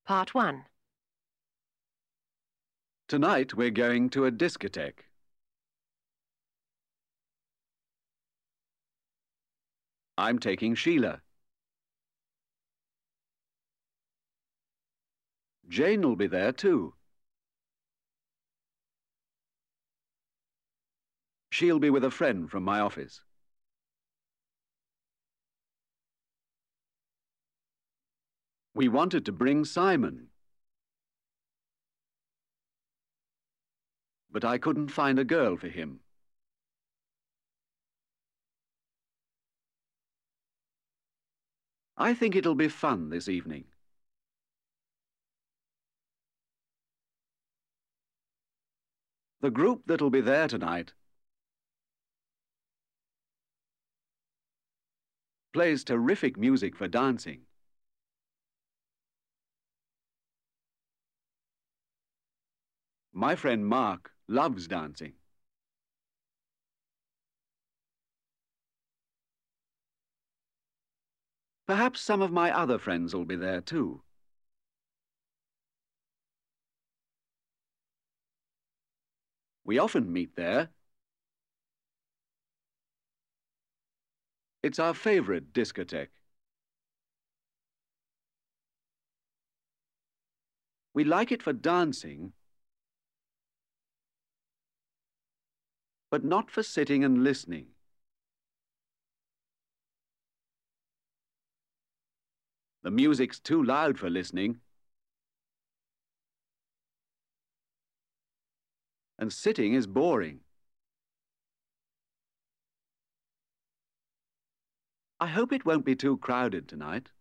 Part 1. Tonight we're going to a discotheque. I'm taking Sheila. Jane will be there too. She'll be with a friend from my office. We wanted to bring Simon, but I couldn't find a girl for him. I think it'll be fun this evening. The group that'll be there tonight plays terrific music for dancing. My friend Mark loves dancing. Perhaps some of my other friends will be there too. We often meet there. It's our favourite discotheque. We like it for dancing, but not for sitting and listening. The music's too loud for listening, and sitting is boring. I hope it won't be too crowded tonight.